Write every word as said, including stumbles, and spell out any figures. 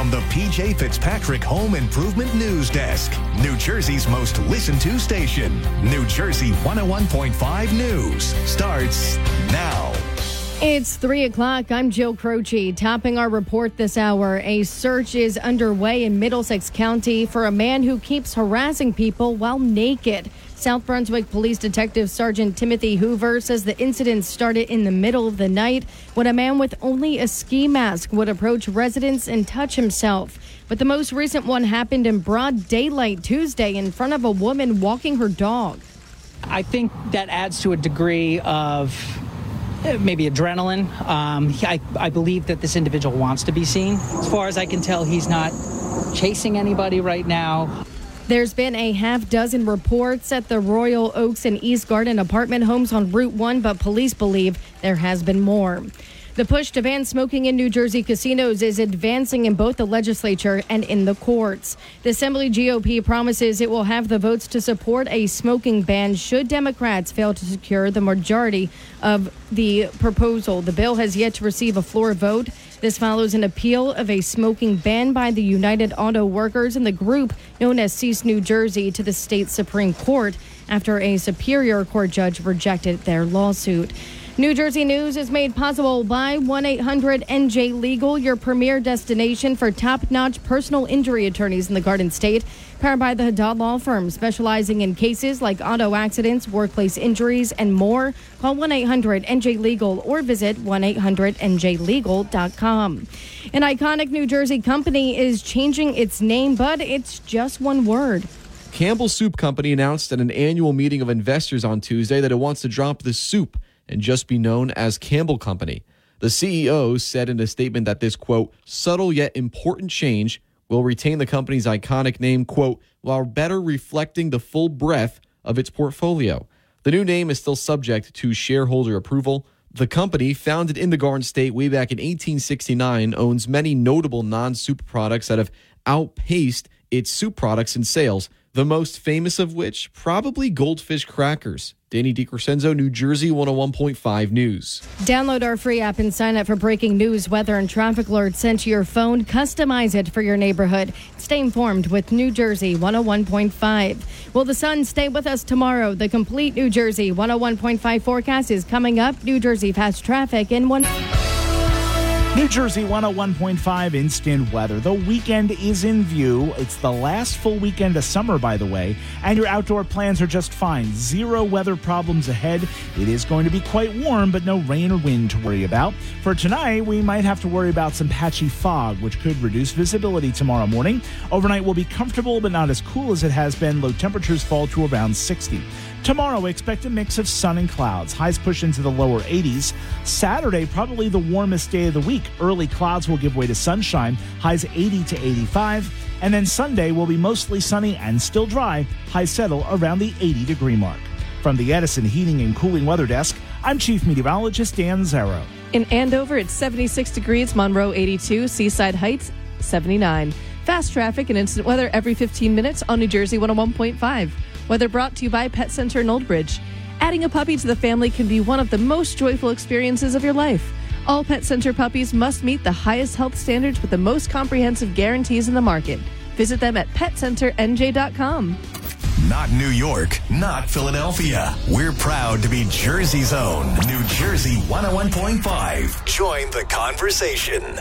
from the P J Fitzpatrick Home Improvement News Desk, New Jersey's most listened to station. New Jersey one oh one point five News starts now. It's three o'clock. I'm Jill Croce. Topping our report this hour, a search is underway in Middlesex County for a man who keeps harassing people while naked. South Brunswick Police Detective Sergeant Timothy Hoover says the incident started in the middle of the night when a man with only a ski mask would approach residents and touch himself. But the most recent one happened in broad daylight Tuesday in front of a woman walking her dog. I think that adds to a degree of maybe adrenaline. Um, I, I believe that this individual wants to be seen. As far as I can tell, he's not chasing anybody right now. There's been a half dozen reports at the Royal Oaks and East Garden apartment homes on Route one, but police believe there has been more. The push to ban smoking in New Jersey casinos is advancing in both the legislature and in the courts. The Assembly G O P promises it will have the votes to support a smoking ban should Democrats fail to secure the majority of the proposal. The bill has yet to receive a floor vote. This follows an appeal of a smoking ban by the United Auto Workers and the group known as Cease New Jersey to the state Supreme Court after a Superior Court judge rejected their lawsuit. New Jersey News is made possible by one eight hundred N J Legal, your premier destination for top-notch personal injury attorneys in the Garden State. Powered by the Haddad Law Firm, specializing in cases like auto accidents, workplace injuries, and more. Call one eight hundred N J Legal or visit one eight hundred N J legal dot com. An iconic New Jersey company is changing its name, but it's just one word. Campbell Soup Company announced at an annual meeting of investors on Tuesday that it wants to drop the soup and just be known as Campbell Company. The C E O said in a statement that this, quote, subtle yet important change will retain the company's iconic name, quote, while better reflecting the full breadth of its portfolio. The new name is still subject to shareholder approval. The company, founded in the Garden State way back in eighteen sixty-nine, owns many notable non-soup products that have outpaced its soup products in sales, the most famous of which probably Goldfish crackers. Danny DiCrescenzo, New Jersey one oh one point five News. Download our free app and sign up for breaking news, weather, and traffic alerts sent to your phone. Customize it for your neighborhood. Stay informed with New Jersey one oh one point five. Will the sun stay with us tomorrow? The complete New Jersey one oh one point five forecast is coming up. New Jersey fast traffic in one... New Jersey one oh one point five instant weather. The weekend is in view. It's the last full weekend of summer, by the way, and your outdoor plans are just fine. Zero weather problems ahead. It is going to be quite warm, but no rain or wind to worry about. For tonight, we might have to worry about some patchy fog, which could reduce visibility tomorrow morning. Overnight will be comfortable, but not as cool as it has been. Low temperatures fall to around sixty. Tomorrow, expect a mix of sun and clouds. Highs push into the lower eighties. Saturday, probably the warmest day of the week. Early clouds will give way to sunshine. Highs eighty to eighty-five. And then Sunday will be mostly sunny and still dry. Highs settle around the eighty degree mark. From the Edison Heating and Cooling Weather Desk, I'm Chief Meteorologist Dan Zarrow. In Andover, it's seventy-six degrees. Monroe, eighty-two. Seaside Heights, seventy-nine. Fast traffic and instant weather every fifteen minutes on New Jersey one oh one point five. Weather brought to you by Pet Center in Old Bridge. Adding a puppy to the family can be one of the most joyful experiences of your life. All Pet Center puppies must meet the highest health standards with the most comprehensive guarantees in the market. Visit them at pet center N J dot com. Not New York, not Philadelphia. We're proud to be Jersey's own New Jersey one oh one point five. Join the conversation.